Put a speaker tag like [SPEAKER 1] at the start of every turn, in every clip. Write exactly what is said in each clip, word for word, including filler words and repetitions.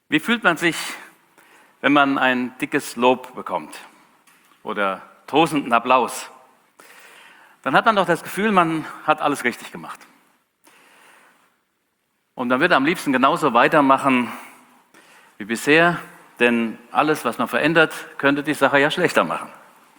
[SPEAKER 1] Wie fühlt man sich, wenn man ein dickes Lob bekommt oder tosenden Applaus? Dann hat man doch das Gefühl, man hat alles richtig gemacht. Und man wird am liebsten genauso weitermachen wie bisher, denn alles, was man verändert, könnte die Sache ja schlechter machen.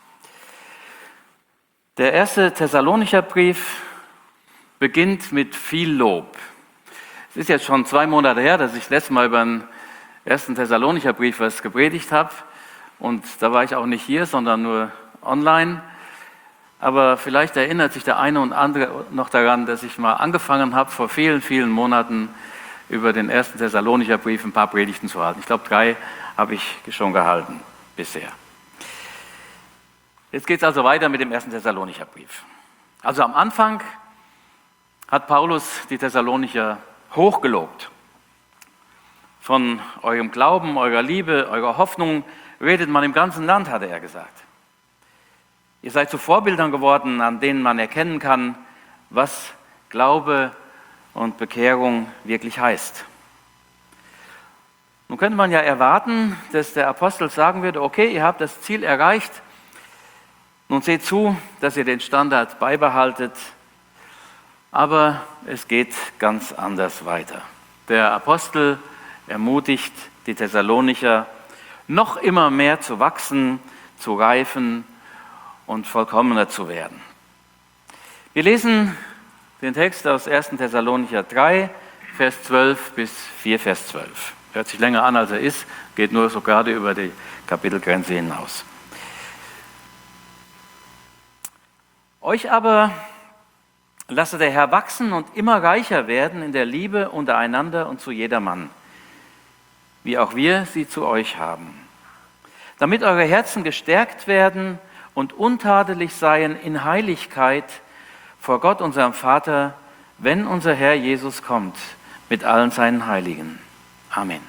[SPEAKER 1] Der erste Thessalonicher Brief beginnt mit viel Lob. Es ist jetzt schon zwei Monate her, dass ich das letzte Mal über den ersten Thessalonicher Brief was gepredigt habe. Und da war ich auch nicht hier, sondern nur online. Aber vielleicht erinnert sich der eine und andere noch daran, dass ich mal angefangen habe, vor vielen, vielen Monaten über den ersten Thessalonicher Brief ein paar Predigten zu halten. Ich glaube, drei habe ich schon gehalten bisher. Jetzt geht es also weiter mit dem ersten Thessalonicher Brief. Also am Anfang hat Paulus die Thessalonicher hochgelobt. Von eurem Glauben, eurer Liebe, eurer Hoffnung redet man im ganzen Land, hatte er gesagt. Ihr seid zu Vorbildern geworden, an denen man erkennen kann, was Glaube und Bekehrung wirklich heißt. Nun könnte man ja erwarten, dass der Apostel sagen würde, okay, ihr habt das Ziel erreicht, nun seht zu, dass ihr den Standard beibehaltet, aber es geht ganz anders weiter. Der Apostel ermutigt die Thessalonicher, noch immer mehr zu wachsen, zu reifen und vollkommener zu werden. Wir lesen den Text aus ersten Thessalonicher drei, Vers zwölf bis vier, Vers zwölf. Hört sich länger an, als er ist, geht nur so gerade über die Kapitelgrenze hinaus. Euch aber lasse der Herr wachsen und immer reicher werden in der Liebe untereinander und zu jedermann, wie auch wir sie zu euch haben, damit eure Herzen gestärkt werden und untadelig seien in Heiligkeit vor Gott, unserem Vater, wenn unser Herr Jesus kommt mit allen seinen Heiligen. Amen.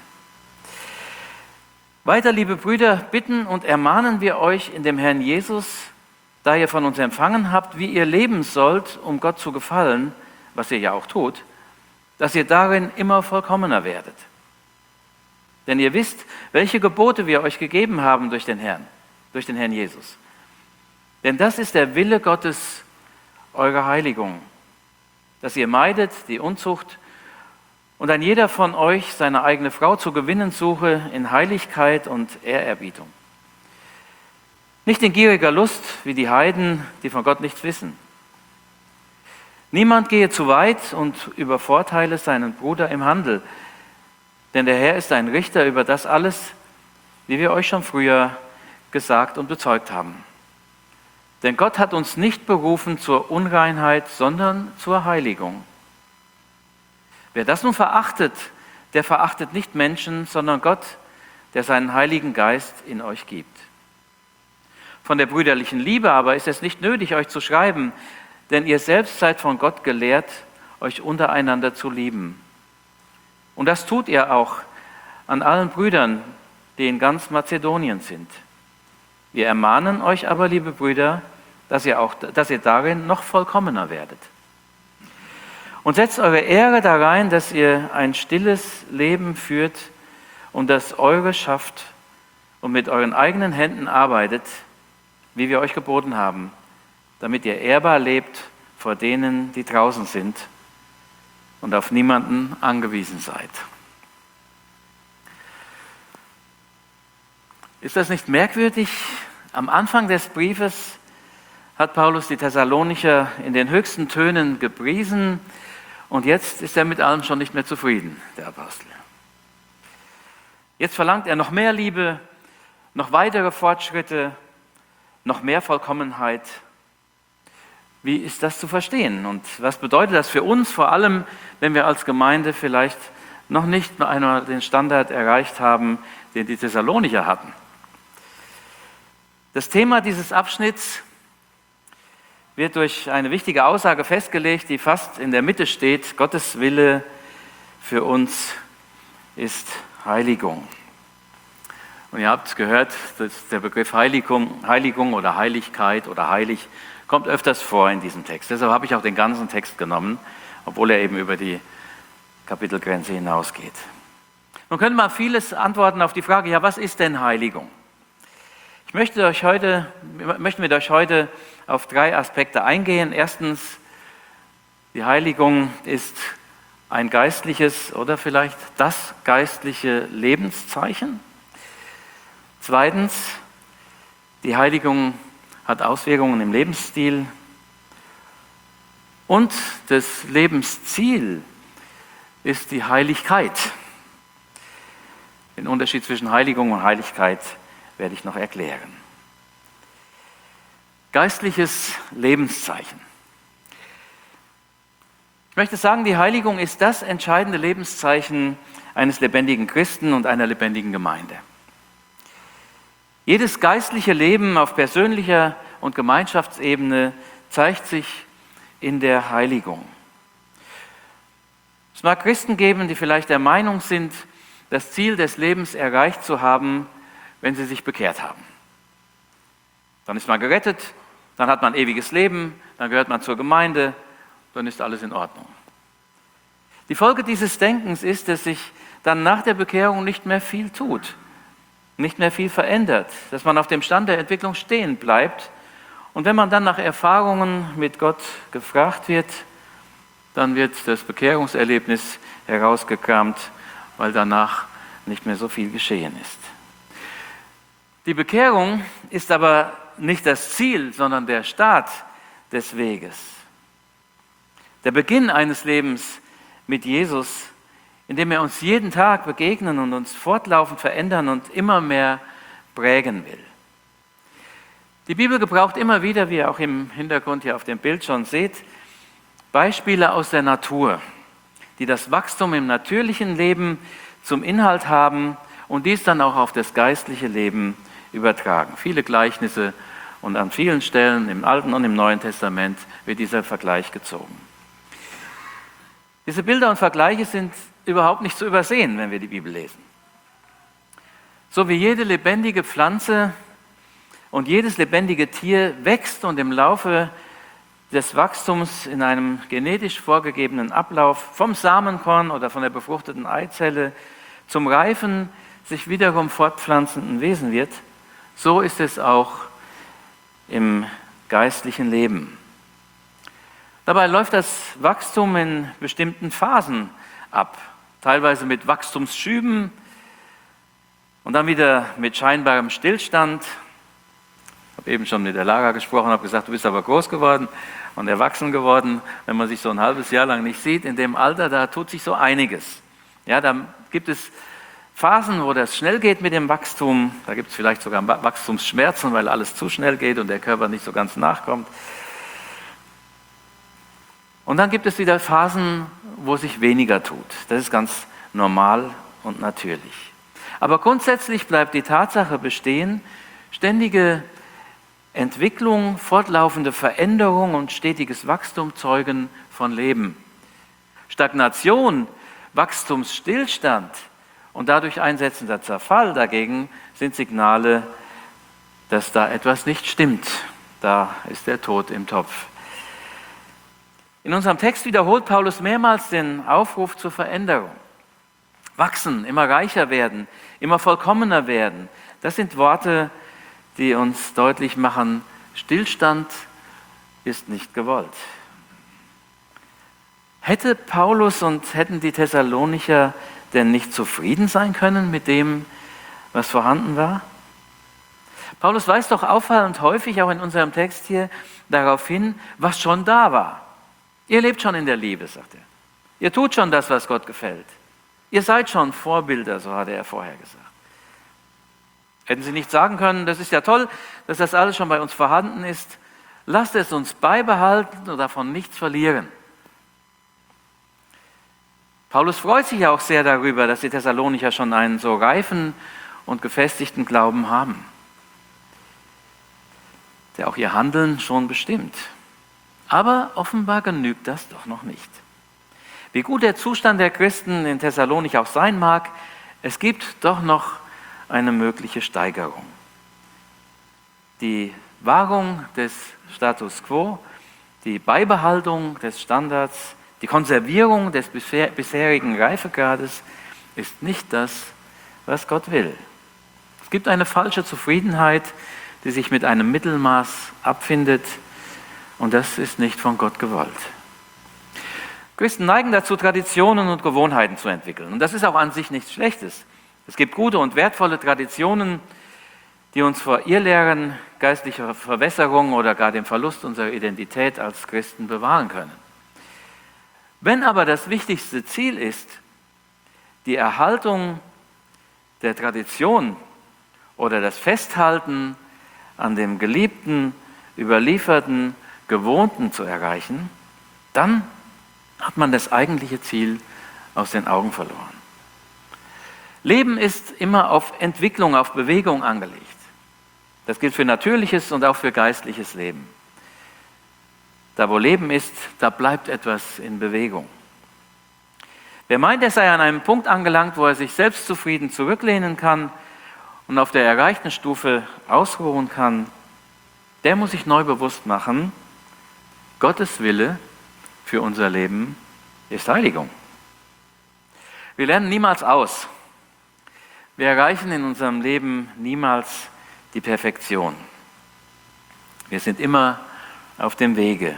[SPEAKER 1] Weiter, liebe Brüder, bitten und ermahnen wir euch in dem Herrn Jesus, da ihr von uns empfangen habt, wie ihr leben sollt, um Gott zu gefallen, was ihr ja auch tut, dass ihr darin immer vollkommener werdet. Denn ihr wisst, welche Gebote wir euch gegeben haben durch den Herrn, durch den Herrn Jesus. Denn das ist der Wille Gottes, eure Heiligung, dass ihr meidet die Unzucht und ein jeder von euch seine eigene Frau zu gewinnen suche in Heiligkeit und Ehrerbietung. Nicht in gieriger Lust wie die Heiden, die von Gott nichts wissen. Niemand gehe zu weit und übervorteile seinen Bruder im Handel, denn der Herr ist ein Richter über das alles, wie wir euch schon früher gesagt und bezeugt haben. Denn Gott hat uns nicht berufen zur Unreinheit, sondern zur Heiligung. Wer das nun verachtet, der verachtet nicht Menschen, sondern Gott, der seinen Heiligen Geist in euch gibt. Von der brüderlichen Liebe aber ist es nicht nötig, euch zu schreiben, denn ihr selbst seid von Gott gelehrt, euch untereinander zu lieben. Und das tut ihr auch an allen Brüdern, die in ganz Mazedonien sind. Wir ermahnen euch aber, liebe Brüder, dass ihr, auch, dass ihr darin noch vollkommener werdet. Und setzt eure Ehre darein, dass ihr ein stilles Leben führt und das eure schafft und mit euren eigenen Händen arbeitet, wie wir euch geboten haben, damit ihr ehrbar lebt vor denen, die draußen sind und auf niemanden angewiesen seid. Ist das nicht merkwürdig? Am Anfang des Briefes hat Paulus die Thessalonicher in den höchsten Tönen gepriesen und jetzt ist er mit allem schon nicht mehr zufrieden, der Apostel. Jetzt verlangt er noch mehr Liebe, noch weitere Fortschritte, noch mehr Vollkommenheit. Wie ist das zu verstehen? Und was bedeutet das für uns, vor allem, wenn wir als Gemeinde vielleicht noch nicht einmal den Standard erreicht haben, den die Thessalonicher hatten? Das Thema dieses Abschnitts wird durch eine wichtige Aussage festgelegt, die fast in der Mitte steht. Gottes Wille für uns ist Heiligung. Und ihr habt gehört, dass der Begriff Heiligung, Heiligung oder Heiligkeit oder heilig kommt öfters vor in diesem Text. Deshalb habe ich auch den ganzen Text genommen, obwohl er eben über die Kapitelgrenze hinausgeht. Nun könnte man vieles antworten auf die Frage, ja, was ist denn Heiligung? Ich möchte, euch heute, möchte mit euch heute auf drei Aspekte eingehen. Erstens, die Heiligung ist ein geistliches oder vielleicht das geistliche Lebenszeichen. Zweitens, die Heiligung hat Auswirkungen im Lebensstil. Und das Lebensziel ist die Heiligkeit. Den Unterschied zwischen Heiligung und Heiligkeit werde ich noch erklären. Geistliches Lebenszeichen. Ich möchte sagen, die Heiligung ist das entscheidende Lebenszeichen eines lebendigen Christen und einer lebendigen Gemeinde. Jedes geistliche Leben auf persönlicher und Gemeinschaftsebene zeigt sich in der Heiligung. Es mag Christen geben, die vielleicht der Meinung sind, das Ziel des Lebens erreicht zu haben, wenn sie sich bekehrt haben. Dann ist man gerettet, dann hat man ewiges Leben, dann gehört man zur Gemeinde, dann ist alles in Ordnung. Die Folge dieses Denkens ist, dass sich dann nach der Bekehrung nicht mehr viel tut, nicht mehr viel verändert, dass man auf dem Stand der Entwicklung stehen bleibt. Und wenn man dann nach Erfahrungen mit Gott gefragt wird, dann wird das Bekehrungserlebnis herausgekramt, weil danach nicht mehr so viel geschehen ist. Die Bekehrung ist aber nicht das Ziel, sondern der Start des Weges. Der Beginn eines Lebens mit Jesus, in dem er uns jeden Tag begegnen und uns fortlaufend verändern und immer mehr prägen will. Die Bibel gebraucht immer wieder, wie ihr auch im Hintergrund hier auf dem Bild schon seht, Beispiele aus der Natur, die das Wachstum im natürlichen Leben zum Inhalt haben und dies dann auch auf das geistliche Leben übertragen. Viele Gleichnisse und an vielen Stellen im Alten und im Neuen Testament wird dieser Vergleich gezogen. Diese Bilder und Vergleiche sind überhaupt nicht zu übersehen, wenn wir die Bibel lesen. So wie jede lebendige Pflanze und jedes lebendige Tier wächst und im Laufe des Wachstums in einem genetisch vorgegebenen Ablauf vom Samenkorn oder von der befruchteten Eizelle zum reifen, sich wiederum fortpflanzenden Wesen wird, so ist es auch im geistlichen Leben. Dabei läuft das Wachstum in bestimmten Phasen ab, teilweise mit Wachstumsschüben und dann wieder mit scheinbarem Stillstand. Ich habe eben schon mit der Lara gesprochen, habe gesagt, du bist aber groß geworden und erwachsen geworden. Wenn man sich so ein halbes Jahr lang nicht sieht, in dem Alter, da tut sich so einiges. Ja, da gibt es Phasen, wo das schnell geht mit dem Wachstum. Da gibt es vielleicht sogar Wachstumsschmerzen, weil alles zu schnell geht und der Körper nicht so ganz nachkommt. Und dann gibt es wieder Phasen, wo sich weniger tut. Das ist ganz normal und natürlich. Aber grundsätzlich bleibt die Tatsache bestehen, ständige Entwicklung, fortlaufende Veränderung und stetiges Wachstum zeugen von Leben. Stagnation, Wachstumsstillstand und dadurch einsetzender Zerfall dagegen sind Signale, dass da etwas nicht stimmt. Da ist der Tod im Topf. In unserem Text wiederholt Paulus mehrmals den Aufruf zur Veränderung. Wachsen, immer reicher werden, immer vollkommener werden. Das sind Worte, die uns deutlich machen, Stillstand ist nicht gewollt. Hätte Paulus und hätten die Thessalonicher denn nicht zufrieden sein können mit dem, was vorhanden war? Paulus weist doch auffallend häufig, auch in unserem Text hier, darauf hin, was schon da war. Ihr lebt schon in der Liebe, sagt er. Ihr tut schon das, was Gott gefällt. Ihr seid schon Vorbilder, so hatte er vorher gesagt. Hätten sie nicht sagen können, das ist ja toll, dass das alles schon bei uns vorhanden ist. Lasst es uns beibehalten und davon nichts verlieren. Paulus freut sich ja auch sehr darüber, dass die Thessalonicher schon einen so reifen und gefestigten Glauben haben, der auch ihr Handeln schon bestimmt. Aber offenbar genügt das doch noch nicht. Wie gut der Zustand der Christen in Thessalonich auch sein mag, es gibt doch noch eine mögliche Steigerung. Die Wahrung des Status quo, die Beibehaltung des Standards, die Konservierung des bisherigen Reifegrades, ist nicht das, was Gott will. Es gibt eine falsche Zufriedenheit, die sich mit einem Mittelmaß abfindet, und das ist nicht von Gott gewollt. Christen neigen dazu, Traditionen und Gewohnheiten zu entwickeln. Und das ist auch an sich nichts Schlechtes. Es gibt gute und wertvolle Traditionen, die uns vor Irrlehren, geistlicher Verwässerung oder gar dem Verlust unserer Identität als Christen bewahren können. Wenn aber das wichtigste Ziel ist, die Erhaltung der Tradition oder das Festhalten an dem geliebten, überlieferten, gewohnten zu erreichen, dann hat man das eigentliche Ziel aus den Augen verloren. Leben ist immer auf Entwicklung, auf Bewegung angelegt. Das gilt für natürliches und auch für geistliches Leben. Da wo Leben ist, da bleibt etwas in Bewegung. Wer meint, er sei an einem Punkt angelangt, wo er sich selbstzufrieden zurücklehnen kann und auf der erreichten Stufe ausruhen kann, der muss sich neu bewusst machen, Gottes Wille für unser Leben ist Heiligung. Wir lernen niemals aus. Wir erreichen in unserem Leben niemals die Perfektion. Wir sind immer auf dem Wege.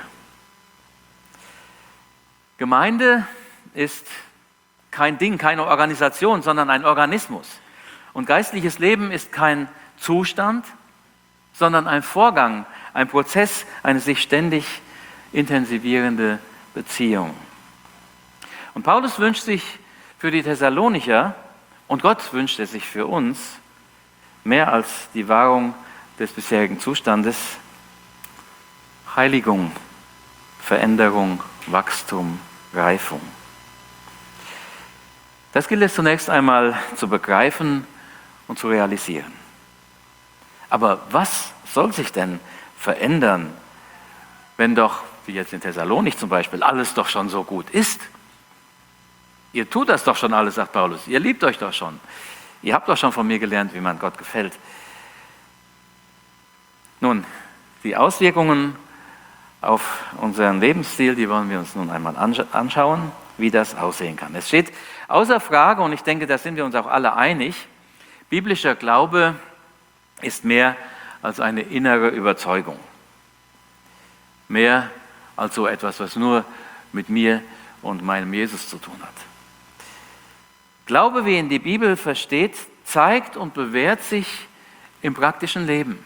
[SPEAKER 1] Gemeinde ist kein Ding, keine Organisation, sondern ein Organismus. Und geistliches Leben ist kein Zustand, sondern ein Vorgang, ein Prozess, eine sich ständig intensivierende Beziehung. Und Paulus wünscht sich für die Thessalonicher, und Gott wünscht es sich für uns, mehr als die Wahrung des bisherigen Zustandes, Heiligung, Veränderung, Wachstum, Reifung. Das gilt es zunächst einmal zu begreifen und zu realisieren. Aber was soll sich denn verändern, wenn doch, wie jetzt in Thessalonik zum Beispiel, alles doch schon so gut ist? Ihr tut das doch schon alles, sagt Paulus. Ihr liebt euch doch schon. Ihr habt doch schon von mir gelernt, wie man Gott gefällt. Nun, die Auswirkungen auf unseren Lebensstil, die wollen wir uns nun einmal anschauen, wie das aussehen kann. Es steht außer Frage, und ich denke, da sind wir uns auch alle einig, biblischer Glaube ist mehr als eine innere Überzeugung. Mehr als so etwas, was nur mit mir und meinem Jesus zu tun hat. Glaube, wie ihn die Bibel versteht, zeigt und bewährt sich im praktischen Leben.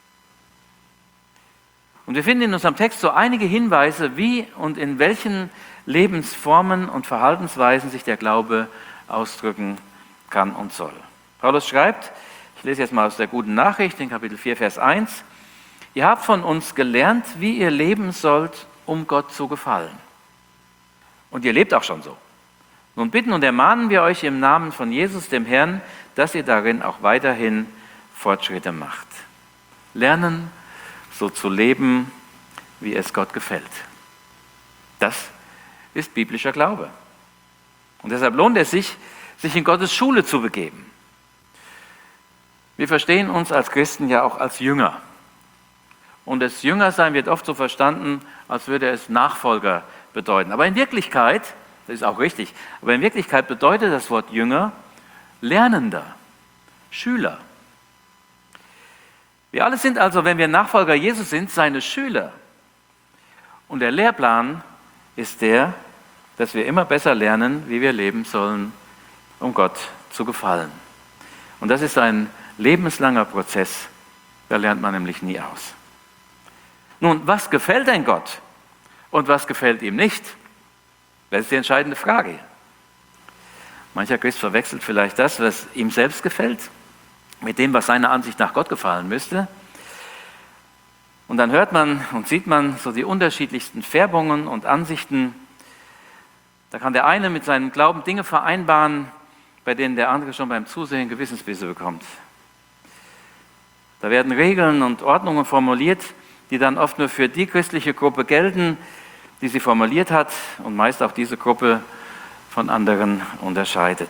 [SPEAKER 1] Und wir finden in unserem Text so einige Hinweise, wie und in welchen Lebensformen und Verhaltensweisen sich der Glaube ausdrücken kann und soll. Paulus schreibt, ich lese jetzt mal aus der Guten Nachricht in Kapitel vier, Vers eins, ihr habt von uns gelernt, wie ihr leben sollt, um Gott zu gefallen. Und ihr lebt auch schon so. Nun bitten und ermahnen wir euch im Namen von Jesus, dem Herrn, dass ihr darin auch weiterhin Fortschritte macht. Lernen, so zu leben, wie es Gott gefällt. Das ist biblischer Glaube. Und deshalb lohnt es sich, sich in Gottes Schule zu begeben. Wir verstehen uns als Christen ja auch als Jünger. Und das Jüngersein wird oft so verstanden, als würde es Nachfolger bedeuten. Aber in Wirklichkeit, das ist auch richtig, aber in Wirklichkeit bedeutet das Wort Jünger Lernender, Schüler. Wir alle sind also, wenn wir Nachfolger Jesus sind, seine Schüler. Und der Lehrplan ist der, dass wir immer besser lernen, wie wir leben sollen, um Gott zu gefallen. Und das ist ein lebenslanger Prozess, da lernt man nämlich nie aus. Nun, was gefällt denn Gott und was gefällt ihm nicht? Das ist die entscheidende Frage. Mancher Christ verwechselt vielleicht das, was ihm selbst gefällt, mit dem, was seiner Ansicht nach Gott gefallen müsste. Und dann hört man und sieht man so die unterschiedlichsten Färbungen und Ansichten. Da kann der eine mit seinem Glauben Dinge vereinbaren, bei denen der andere schon beim Zusehen Gewissensbisse bekommt. Da werden Regeln und Ordnungen formuliert, die dann oft nur für die christliche Gruppe gelten, die sie formuliert hat und meist auch diese Gruppe von anderen unterscheidet.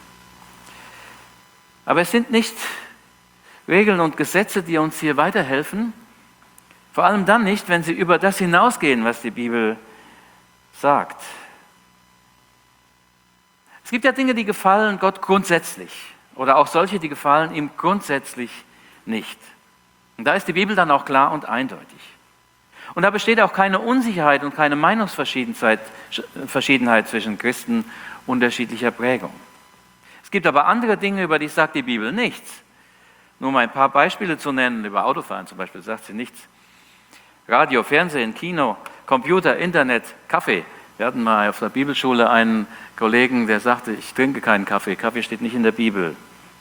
[SPEAKER 1] Aber es sind nicht Regeln und Gesetze, die uns hier weiterhelfen, vor allem dann nicht, wenn sie über das hinausgehen, was die Bibel sagt. Es gibt ja Dinge, die gefallen Gott grundsätzlich oder auch solche, die gefallen ihm grundsätzlich nicht. Und da ist die Bibel dann auch klar und eindeutig. Und da besteht auch keine Unsicherheit und keine Meinungsverschiedenheit Verschiedenheit zwischen Christen unterschiedlicher Prägung. Es gibt aber andere Dinge, über die sagt die Bibel nichts. Nur mal ein paar Beispiele zu nennen, über Autofahren zum Beispiel sagt sie nichts. Radio, Fernsehen, Kino, Computer, Internet, Kaffee. Wir hatten mal auf der Bibelschule einen Kollegen, der sagte, ich trinke keinen Kaffee, Kaffee steht nicht in der Bibel.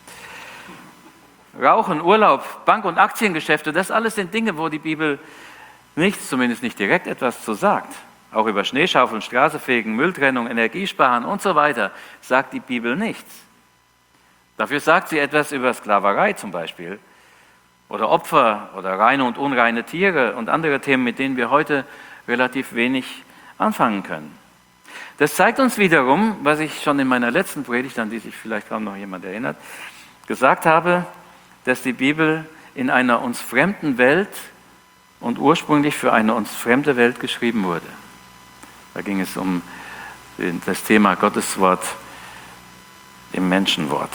[SPEAKER 1] Rauchen, Urlaub, Bank- und Aktiengeschäfte, das alles sind Dinge, wo die Bibel nichts, zumindest nicht direkt etwas zu sagt. Auch über Schneeschaufeln, Straßenfegen, Mülltrennung, Energiesparen und so weiter sagt die Bibel nichts. Dafür sagt sie etwas über Sklaverei zum Beispiel oder Opfer oder reine und unreine Tiere und andere Themen, mit denen wir heute relativ wenig anfangen können. Das zeigt uns wiederum, was ich schon in meiner letzten Predigt, an die sich vielleicht kaum noch jemand erinnert, gesagt habe, dass die Bibel in einer uns fremden Welt und ursprünglich für eine uns fremde Welt geschrieben wurde. Da ging es um das Thema Gottes Wort im Menschenwort.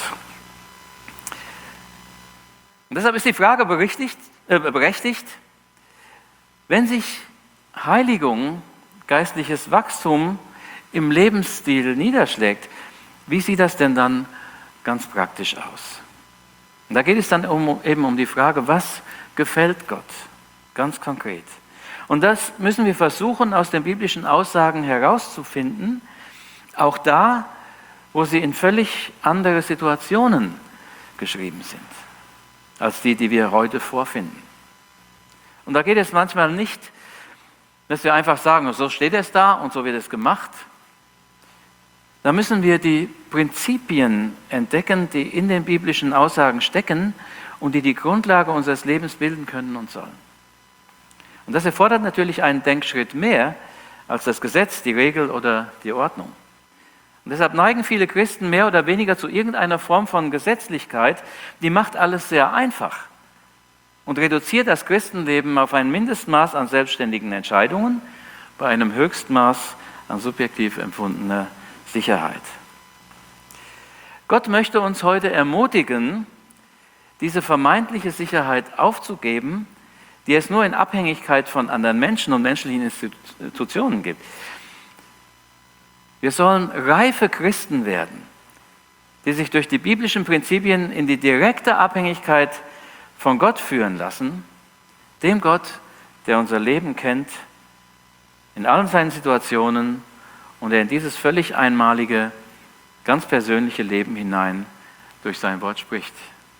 [SPEAKER 1] Und deshalb ist die Frage berechtigt, äh, berechtigt, wenn sich Heiligung, geistliches Wachstum im Lebensstil niederschlägt, wie sieht das denn dann ganz praktisch aus? Und da geht es dann um, eben um die Frage, was gefällt Gott, ganz konkret. Und das müssen wir versuchen, aus den biblischen Aussagen herauszufinden, auch da, wo sie in völlig andere Situationen geschrieben sind, als die, die wir heute vorfinden. Und da geht es manchmal nicht, dass wir einfach sagen, so steht es da und so wird es gemacht. Da müssen wir die Prinzipien entdecken, die in den biblischen Aussagen stecken und die die Grundlage unseres Lebens bilden können und sollen. Und das erfordert natürlich einen Denkschritt mehr als das Gesetz, die Regel oder die Ordnung. Und deshalb neigen viele Christen mehr oder weniger zu irgendeiner Form von Gesetzlichkeit, die macht alles sehr einfach und reduziert das Christenleben auf ein Mindestmaß an selbstständigen Entscheidungen bei einem Höchstmaß an subjektiv empfundener Sicherheit. Gott möchte uns heute ermutigen, diese vermeintliche Sicherheit aufzugeben, die es nur in Abhängigkeit von anderen Menschen und menschlichen Institutionen gibt. Wir sollen reife Christen werden, die sich durch die biblischen Prinzipien in die direkte Abhängigkeit von Gott führen lassen, dem Gott, der unser Leben kennt, in allen seinen Situationen und der in dieses völlig einmalige, ganz persönliche Leben hinein durch sein Wort spricht.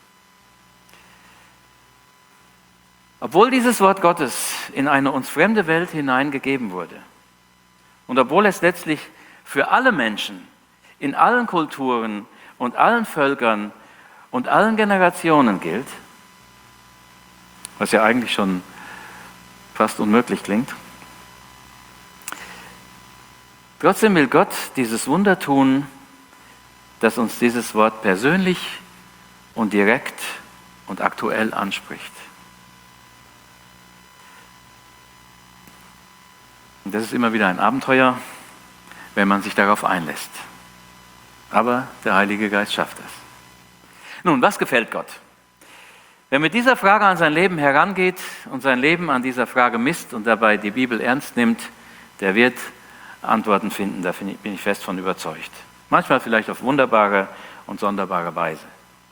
[SPEAKER 1] Obwohl dieses Wort Gottes in eine uns fremde Welt hineingegeben wurde und obwohl es letztlich für alle Menschen, in allen Kulturen und allen Völkern und allen Generationen gilt, was ja eigentlich schon fast unmöglich klingt, trotzdem will Gott dieses Wunder tun, dass uns dieses Wort persönlich und direkt und aktuell anspricht. Und das ist immer wieder ein Abenteuer, wenn man sich darauf einlässt. Aber der Heilige Geist schafft das. Nun, was gefällt Gott? Wer mit dieser Frage an sein Leben herangeht und sein Leben an dieser Frage misst und dabei die Bibel ernst nimmt, der wird Antworten finden, da bin ich fest von überzeugt. Manchmal vielleicht auf wunderbare und sonderbare Weise.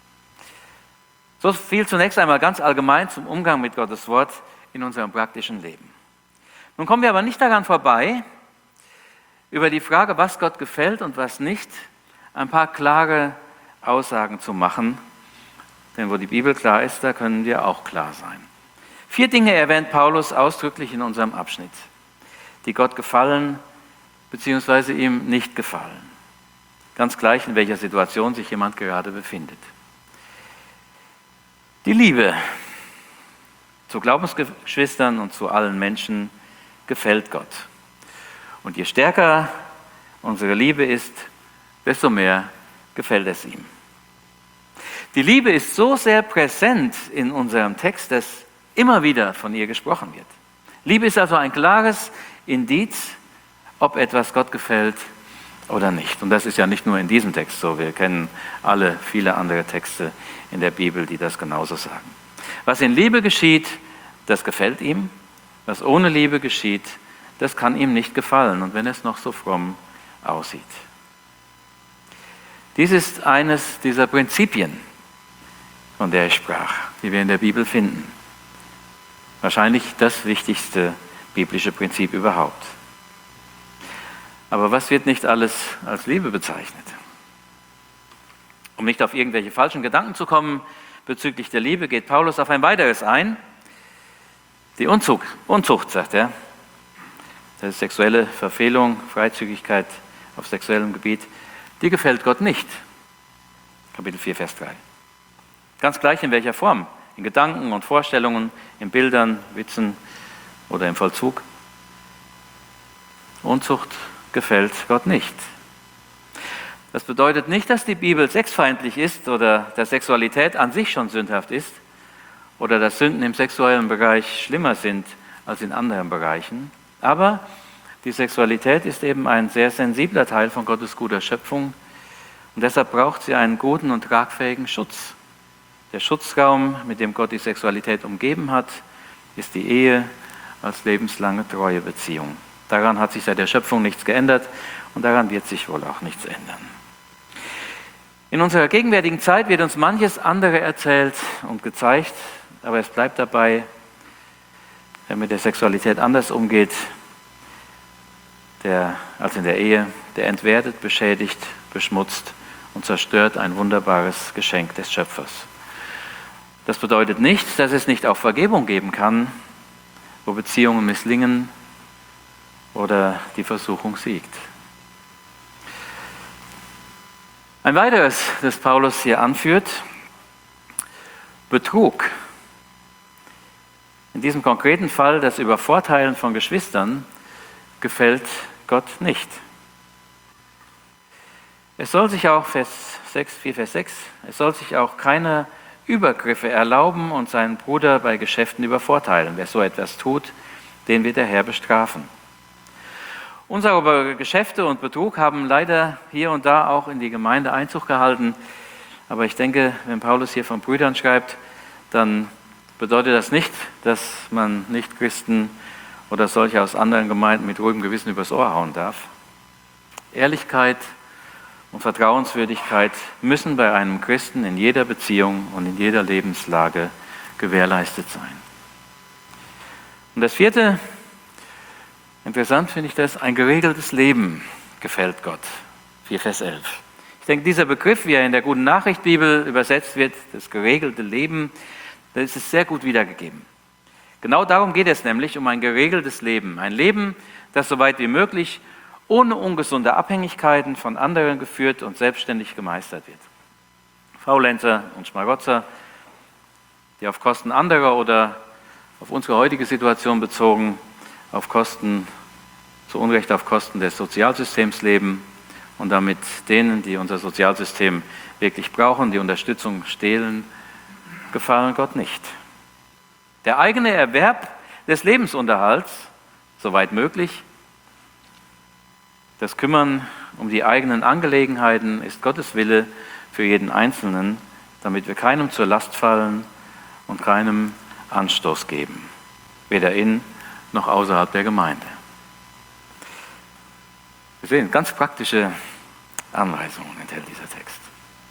[SPEAKER 1] So viel zunächst einmal ganz allgemein zum Umgang mit Gottes Wort in unserem praktischen Leben. Nun kommen wir aber nicht daran vorbei, über die Frage, was Gott gefällt und was nicht, ein paar klare Aussagen zu machen. Denn wo die Bibel klar ist, da können wir auch klar sein. Vier Dinge erwähnt Paulus ausdrücklich in unserem Abschnitt, die Gott gefallen bzw. ihm nicht gefallen. Ganz gleich, in welcher Situation sich jemand gerade befindet. Die Liebe zu Glaubensgeschwistern und zu allen Menschen gefällt Gott. Und je stärker unsere Liebe ist, desto mehr gefällt es ihm. Die Liebe ist so sehr präsent in unserem Text, dass immer wieder von ihr gesprochen wird. Liebe ist also ein klares Indiz, ob etwas Gott gefällt oder nicht. Und das ist ja nicht nur in diesem Text so. Wir kennen alle viele andere Texte in der Bibel, die das genauso sagen. Was in Liebe geschieht, das gefällt ihm. Was ohne Liebe geschieht, das kann ihm nicht gefallen. Und wenn es noch so fromm aussieht. Dies ist eines dieser Prinzipien, von der ich sprach, die wir in der Bibel finden. Wahrscheinlich das wichtigste biblische Prinzip überhaupt. Aber was wird nicht alles als Liebe bezeichnet? Um nicht auf irgendwelche falschen Gedanken zu kommen bezüglich der Liebe, geht Paulus auf ein weiteres ein. Die Unzucht, Unzucht, sagt er, das ist sexuelle Verfehlung, Freizügigkeit auf sexuellem Gebiet, die gefällt Gott nicht. Kapitel vier, Vers drei. Ganz gleich in welcher Form, in Gedanken und Vorstellungen, in Bildern, Witzen oder im Vollzug. Unzucht gefällt Gott nicht. Das bedeutet nicht, dass die Bibel sexfeindlich ist oder dass Sexualität an sich schon sündhaft ist oder dass Sünden im sexuellen Bereich schlimmer sind als in anderen Bereichen. Aber die Sexualität ist eben ein sehr sensibler Teil von Gottes guter Schöpfung und deshalb braucht sie einen guten und tragfähigen Schutz. Der Schutzraum, mit dem Gott die Sexualität umgeben hat, ist die Ehe als lebenslange Treuebeziehung. Daran hat sich seit der Schöpfung nichts geändert und daran wird sich wohl auch nichts ändern. In unserer gegenwärtigen Zeit wird uns manches andere erzählt und gezeigt, aber es bleibt dabei, wer mit der Sexualität anders umgeht der, als in der Ehe, der entwertet, beschädigt, beschmutzt und zerstört ein wunderbares Geschenk des Schöpfers. Das bedeutet nicht, dass es nicht auch Vergebung geben kann, wo Beziehungen misslingen oder die Versuchung siegt. Ein weiteres, das Paulus hier anführt, Betrug. In diesem konkreten Fall das Übervorteilen von Geschwistern gefällt Gott nicht. Es soll sich auch, Vers sechs, vier, Vers sechs, es soll sich auch keine Übergriffe erlauben und seinen Bruder bei Geschäften übervorteilen. Wer so etwas tut, den wird der Herr bestrafen. Unsaubere Geschäfte und Betrug haben leider hier und da auch in die Gemeinde Einzug gehalten. Aber ich denke, wenn Paulus hier von Brüdern schreibt, dann bedeutet das nicht, dass man Nicht-Christen oder solche aus anderen Gemeinden mit ruhigem Gewissen übers Ohr hauen darf. Ehrlichkeit und Vertrauenswürdigkeit müssen bei einem Christen in jeder Beziehung und in jeder Lebenslage gewährleistet sein. Und das vierte, interessant finde ich das, ein geregeltes Leben gefällt Gott. vier Vers elf. Ich denke, dieser Begriff, wie er in der Guten Nachricht Bibel übersetzt wird, das geregelte Leben, da ist es sehr gut wiedergegeben. Genau darum geht es nämlich, um ein geregeltes Leben. Ein Leben, das so weit wie möglich ohne ungesunde Abhängigkeiten von anderen geführt und selbstständig gemeistert wird. Faulenzer und Schmarotzer, die auf Kosten anderer oder auf unsere heutige Situation bezogen, auf Kosten, zu Unrecht auf Kosten des Sozialsystems leben und damit denen, die unser Sozialsystem wirklich brauchen, die Unterstützung stehlen, gefallen Gott nicht. Der eigene Erwerb des Lebensunterhalts, soweit möglich, das Kümmern um die eigenen Angelegenheiten ist Gottes Wille für jeden Einzelnen, damit wir keinem zur Last fallen und keinem Anstoß geben, weder in noch außerhalb der Gemeinde. Wir sehen, ganz praktische Anweisungen enthält dieser Text.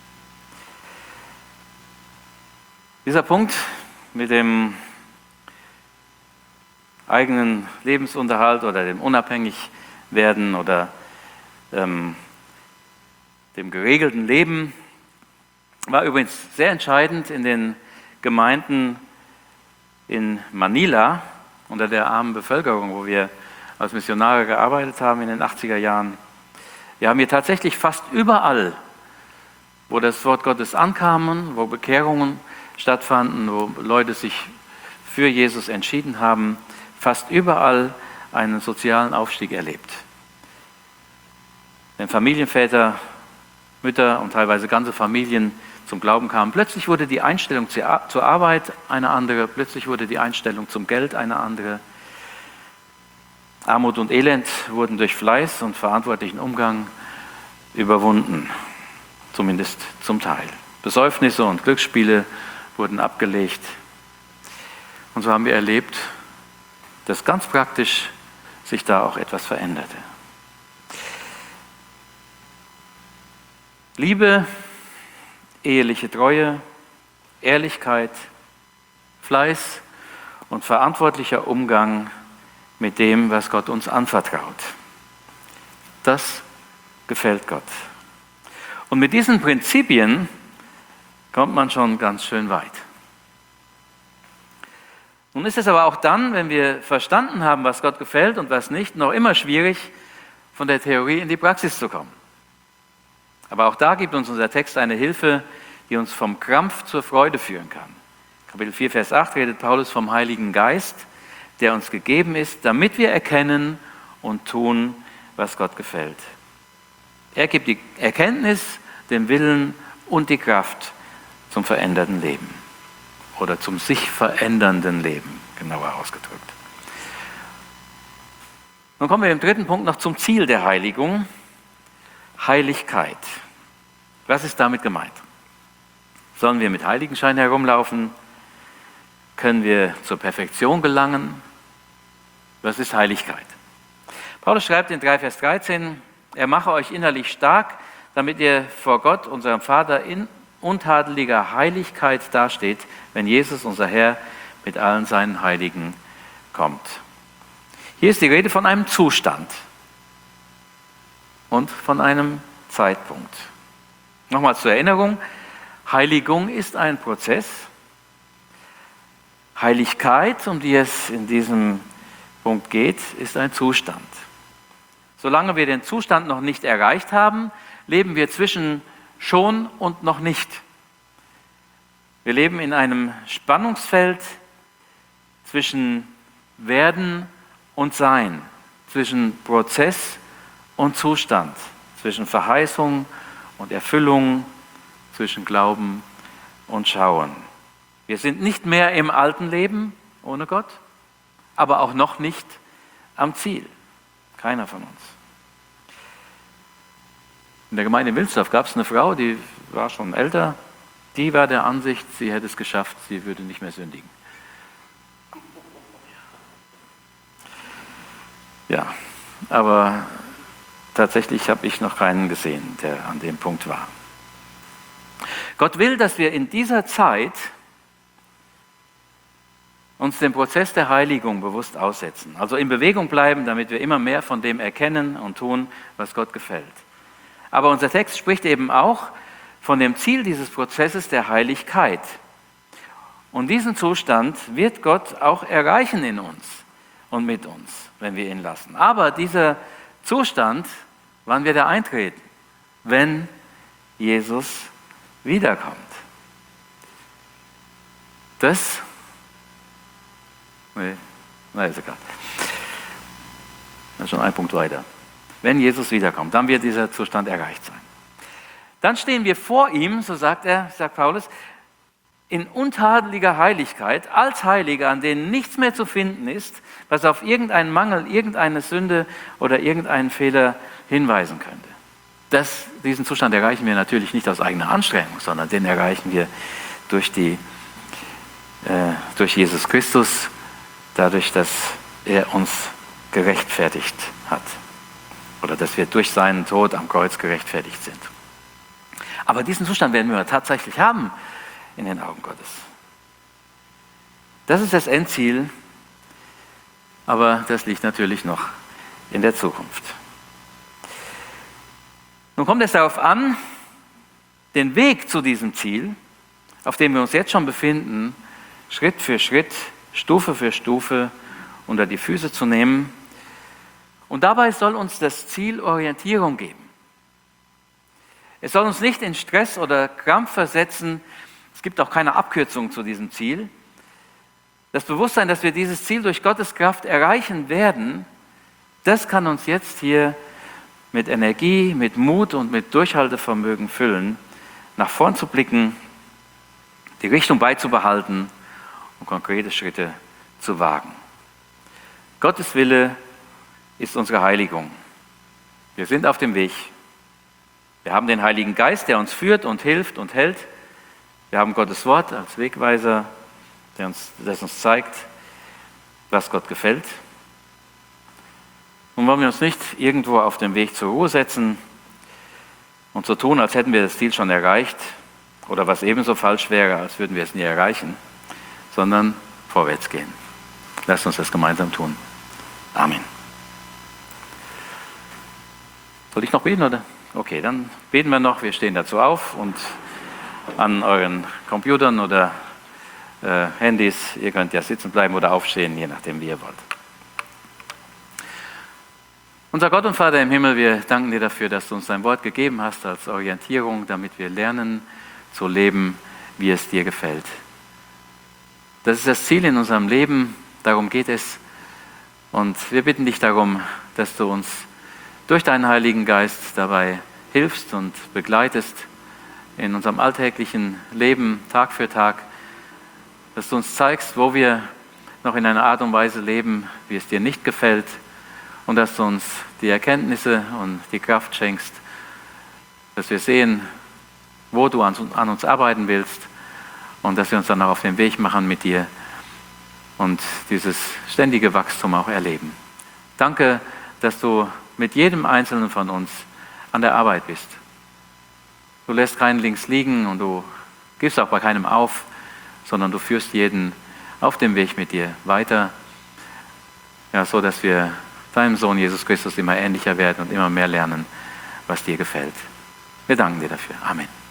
[SPEAKER 1] Dieser Punkt mit dem eigenen Lebensunterhalt oder dem Unabhängigwerden oder ähm, dem geregelten Leben war übrigens sehr entscheidend in den Gemeinden in Manila, unter der armen Bevölkerung, wo wir als Missionare gearbeitet haben in den achtziger Jahren. Wir haben hier tatsächlich fast überall, wo das Wort Gottes ankam, wo Bekehrungen stattfanden, wo Leute sich für Jesus entschieden haben, fast überall einen sozialen Aufstieg erlebt. Wenn Familienväter, Mütter und teilweise ganze Familien zum Glauben kamen, plötzlich wurde die Einstellung zur Arbeit eine andere, plötzlich wurde die Einstellung zum Geld eine andere. Armut und Elend wurden durch Fleiß und verantwortlichen Umgang überwunden, zumindest zum Teil. Besäufnisse und Glücksspiele wurden abgelegt. Und so haben wir erlebt, dass ganz praktisch sich da auch etwas veränderte. Liebe, eheliche Treue, Ehrlichkeit, Fleiß und verantwortlicher Umgang mit dem, was Gott uns anvertraut. Das gefällt Gott. Und mit diesen Prinzipien kommt man schon ganz schön weit. Nun ist es aber auch dann, wenn wir verstanden haben, was Gott gefällt und was nicht, noch immer schwierig, von der Theorie in die Praxis zu kommen. Aber auch da gibt uns unser Text eine Hilfe, die uns vom Krampf zur Freude führen kann. Kapitel vier, Vers acht redet Paulus vom Heiligen Geist, der uns gegeben ist, damit wir erkennen und tun, was Gott gefällt. Er gibt die Erkenntnis, den Willen und die Kraft zum veränderten Leben oder zum sich verändernden Leben, genauer ausgedrückt. Nun kommen wir im dritten Punkt noch zum Ziel der Heiligung, Heiligkeit. Was ist damit gemeint? Sollen wir mit Heiligenschein herumlaufen? Können wir zur Perfektion gelangen? Was ist Heiligkeit? Paulus schreibt in drei Vers dreizehn, er mache euch innerlich stark, damit ihr vor Gott, unserem Vater, in untadeliger Heiligkeit dasteht, wenn Jesus, unser Herr, mit allen seinen Heiligen kommt. Hier ist die Rede von einem Zustand und von einem Zeitpunkt. Nochmal zur Erinnerung, Heiligung ist ein Prozess. Heiligkeit, um die es in diesem Punkt geht, ist ein Zustand. Solange wir den Zustand noch nicht erreicht haben, leben wir zwischen schon und noch nicht. Wir leben in einem Spannungsfeld zwischen Werden und Sein, zwischen Prozess und Zustand, zwischen Verheißung und Erfüllung, zwischen Glauben und Schauen. Wir sind nicht mehr im alten Leben ohne Gott, aber auch noch nicht am Ziel. Keiner von uns. In der Gemeinde in Wilsdorf gab es eine Frau, die war schon älter, die war der Ansicht, sie hätte es geschafft, sie würde nicht mehr sündigen. Ja, aber tatsächlich habe ich noch keinen gesehen, der an dem Punkt war. Gott will, dass wir in dieser Zeit uns dem Prozess der Heiligung bewusst aussetzen, also in Bewegung bleiben, damit wir immer mehr von dem erkennen und tun, was Gott gefällt. Aber unser Text spricht eben auch von dem Ziel dieses Prozesses der Heiligkeit. Und diesen Zustand wird Gott auch erreichen in uns und mit uns, wenn wir ihn lassen. Aber dieser Zustand, wann wird er eintreten? Wenn Jesus wiederkommt. Das, nee, nein, ist egal. Das ist schon ein Punkt weiter. Wenn Jesus wiederkommt, dann wird dieser Zustand erreicht sein. Dann stehen wir vor ihm, so sagt er, sagt Paulus, in untadeliger Heiligkeit, als Heilige, an denen nichts mehr zu finden ist, was auf irgendeinen Mangel, irgendeine Sünde oder irgendeinen Fehler hinweisen könnte. Das, diesen Zustand erreichen wir natürlich nicht aus eigener Anstrengung, sondern den erreichen wir durch, die, äh, durch Jesus Christus, dadurch, dass er uns gerechtfertigt hat. Oder dass wir durch seinen Tod am Kreuz gerechtfertigt sind. Aber diesen Zustand werden wir tatsächlich haben in den Augen Gottes. Das ist das Endziel, aber das liegt natürlich noch in der Zukunft. Nun kommt es darauf an, den Weg zu diesem Ziel, auf dem wir uns jetzt schon befinden, Schritt für Schritt, Stufe für Stufe unter die Füße zu nehmen. Und dabei soll uns das Ziel Orientierung geben. Es soll uns nicht in Stress oder Krampf versetzen. Es gibt auch keine Abkürzung zu diesem Ziel. Das Bewusstsein, dass wir dieses Ziel durch Gottes Kraft erreichen werden, das kann uns jetzt hier mit Energie, mit Mut und mit Durchhaltevermögen füllen, nach vorn zu blicken, die Richtung beizubehalten und konkrete Schritte zu wagen. Gottes Wille ist unsere Heiligung. Wir sind auf dem Weg. Wir haben den Heiligen Geist, der uns führt und hilft und hält. Wir haben Gottes Wort als Wegweiser, der uns, das uns zeigt, was Gott gefällt. Und wollen wir uns nicht irgendwo auf dem Weg zur Ruhe setzen und so tun, als hätten wir das Ziel schon erreicht oder was ebenso falsch wäre, als würden wir es nie erreichen, sondern vorwärts gehen. Lasst uns das gemeinsam tun. Amen. Soll ich noch beten, oder? Okay, dann beten wir noch. Wir stehen dazu auf und an euren Computern oder äh, Handys, ihr könnt ja sitzen bleiben oder aufstehen, je nachdem, wie ihr wollt. Unser Gott und Vater im Himmel, wir danken dir dafür, dass du uns dein Wort gegeben hast als Orientierung, damit wir lernen zu leben, wie es dir gefällt. Das ist das Ziel in unserem Leben, darum geht es. Und wir bitten dich darum, dass du uns durch deinen Heiligen Geist dabei hilfst und begleitest in unserem alltäglichen Leben, Tag für Tag, dass du uns zeigst, wo wir noch in einer Art und Weise leben, wie es dir nicht gefällt, und dass du uns die Erkenntnisse und die Kraft schenkst, dass wir sehen, wo du an uns arbeiten willst und dass wir uns dann auch auf den Weg machen mit dir und dieses ständige Wachstum auch erleben. Danke, dass du mit jedem Einzelnen von uns an der Arbeit bist. Du lässt keinen links liegen und du gibst auch bei keinem auf, sondern du führst jeden auf dem Weg mit dir weiter, ja, so dass wir deinem Sohn Jesus Christus immer ähnlicher werden und immer mehr lernen, was dir gefällt. Wir danken dir dafür. Amen.